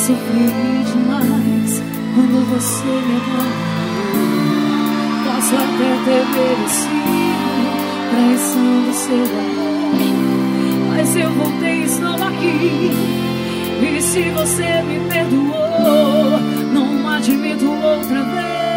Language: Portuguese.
sofri demais quando você me abandonou. Posso até ter merecido traição do seu amor, mas eu voltei e estou aqui. E se você me perdoou, não admito outra vez